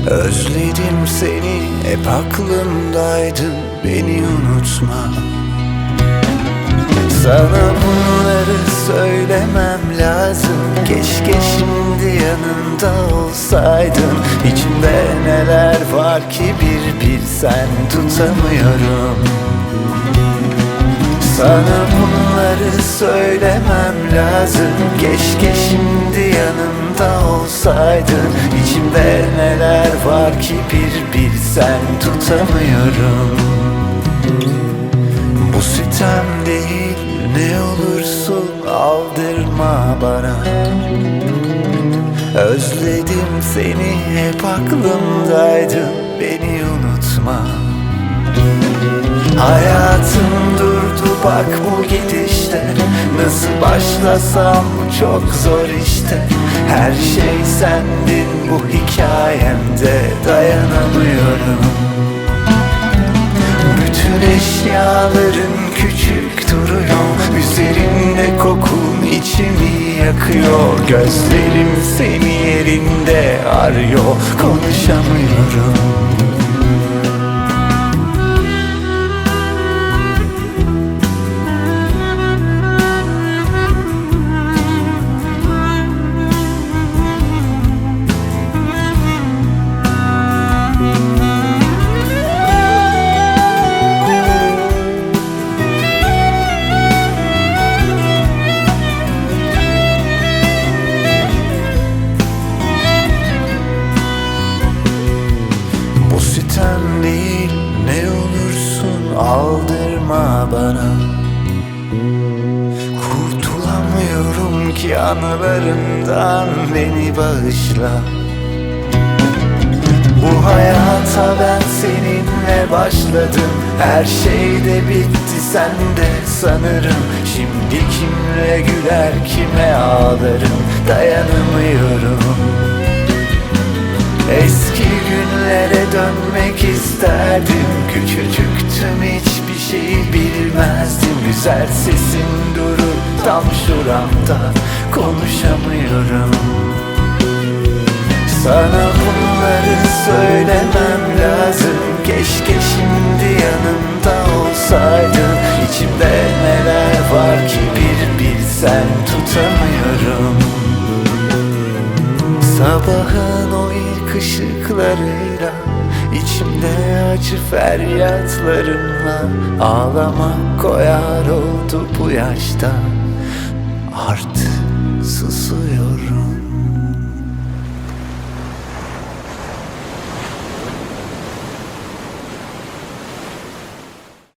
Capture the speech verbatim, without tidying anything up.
Özledim seni, hep aklımdaydın, beni unutma. Sana bunları söylemem lazım, keşke şimdi yanında olsaydın. İçimde neler var ki bir bilsen, tutamıyorum. Sana bunları söylemem lazım, keşke şimdi yanımda olsaydın. İçimde neler var ki bir bilsen, tutamıyorum. Bu sitem değil, ne olursun aldırma bana. Özledim seni, hep aklımdaydın, beni unutma. Hayatım durdu bak bu gidişte, nasıl başlasam çok zor işte. Her şey sendin bu hikayemde, dayanamıyorum. Bütün eşyaların küçük duruyor, üzerinde kokun içimi yakıyor. Gözlerim seni yerinde arıyor, konuşamıyorum. Değil, ne olursun aldırma bana. Kurtulamıyorum ki anılarından, beni bağışla. Bu hayata ben seninle başladım, her şey de bitti sende sanırım. Şimdi kimle güler kime ağlarım, dayanamıyorum. Eski günlere dönmek isterdim, küçücüktüm, hiçbir şey bilmezdim. Güzel sesin durur tam şuramda, konuşamıyorum. Sana bunları söylemem lazım, keşke şimdi yanımda olsaydın. İçimde neler var ki bir bilsen, tutamıyorum. Sabahın o ilk ışıklarıyla, içimde acı feryatlarımla, ağlamak koyar oldu bu yaşta, artık susuyorum.